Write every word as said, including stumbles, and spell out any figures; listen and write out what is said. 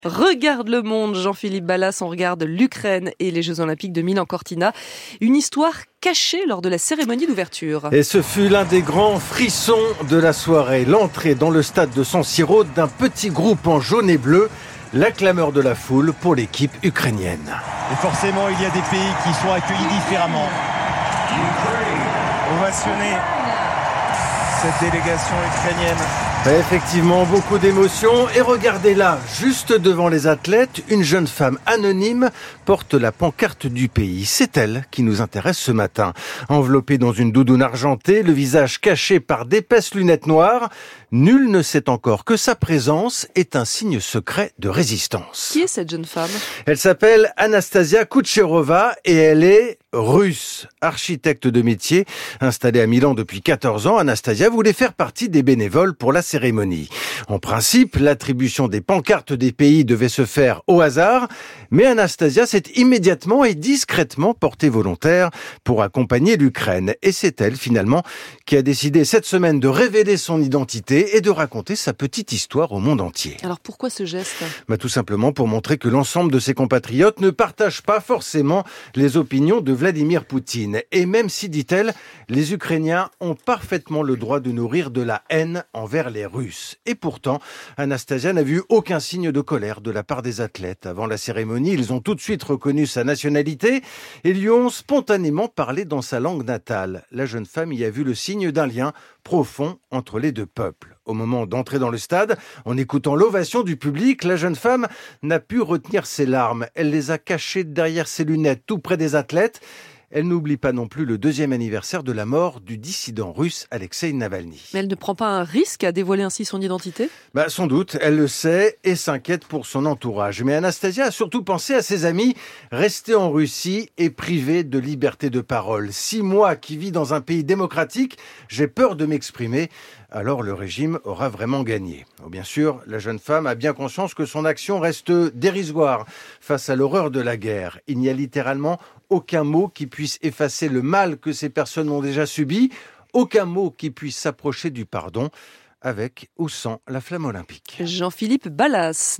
Regarde le monde, Jean-Philippe Ballas, on regarde l'Ukraine et les Jeux Olympiques de Milan-Cortina. Une histoire cachée lors de la cérémonie d'ouverture. Et ce fut l'un des grands frissons de la soirée. L'entrée dans le stade de San Siro d'un petit groupe en jaune et bleu. La clameur de la foule pour l'équipe ukrainienne. Et forcément, il y a des pays qui sont accueillis différemment. Ovationner cette délégation ukrainienne. Effectivement, beaucoup d'émotions. Et regardez là, juste devant les athlètes, une jeune femme anonyme porte la pancarte du pays. C'est elle qui nous intéresse ce matin. Enveloppée dans une doudoune argentée, le visage caché par d'épaisses lunettes noires, nul ne sait encore que sa présence est un signe secret de résistance. Qui est cette jeune femme ? Elle s'appelle Anastasia Kucherova et elle est russe. Architecte de métier, installée à Milan depuis quatorze ans, Anastasia voulait faire partie des bénévoles pour la cérémonie. En principe, l'attribution des pancartes des pays devait se faire au hasard, mais Anastasia s'est immédiatement et discrètement portée volontaire pour accompagner l'Ukraine. Et c'est elle, finalement, qui a décidé cette semaine de révéler son identité et de raconter sa petite histoire au monde entier. Alors pourquoi ce geste ? Bah, tout simplement pour montrer que l'ensemble de ses compatriotes ne partagent pas forcément les opinions de Vladimir Poutine. Et même si, dit-elle, les Ukrainiens ont parfaitement le droit de nourrir de la haine envers les Russes. Et pourtant, Anastasia n'a vu aucun signe de colère de la part des athlètes. Avant la cérémonie, ils ont tout de suite reconnu sa nationalité et lui ont spontanément parlé dans sa langue natale. La jeune femme y a vu le signe d'un lien profond entre les deux peuples. Au moment d'entrer dans le stade, en écoutant l'ovation du public, la jeune femme n'a pu retenir ses larmes. Elle les a cachées derrière ses lunettes, tout près des athlètes. Elle n'oublie pas non plus le deuxième anniversaire de la mort du dissident russe Alexeï Navalny. Mais elle ne prend pas un risque à dévoiler ainsi son identité ? Bah, sans doute, elle le sait et s'inquiète pour son entourage. Mais Anastasia a surtout pensé à ses amis restés en Russie et privés de liberté de parole. Si moi, qui vis dans un pays démocratique, j'ai peur de m'exprimer, alors le régime aura vraiment gagné. Oh, bien sûr, la jeune femme a bien conscience que son action reste dérisoire face à l'horreur de la guerre. Il n'y a littéralement aucun mot qui puisse effacer le mal que ces personnes ont déjà subi, aucun mot qui puisse s'approcher du pardon, avec ou sans la flamme olympique. Jean-Philippe Ballas.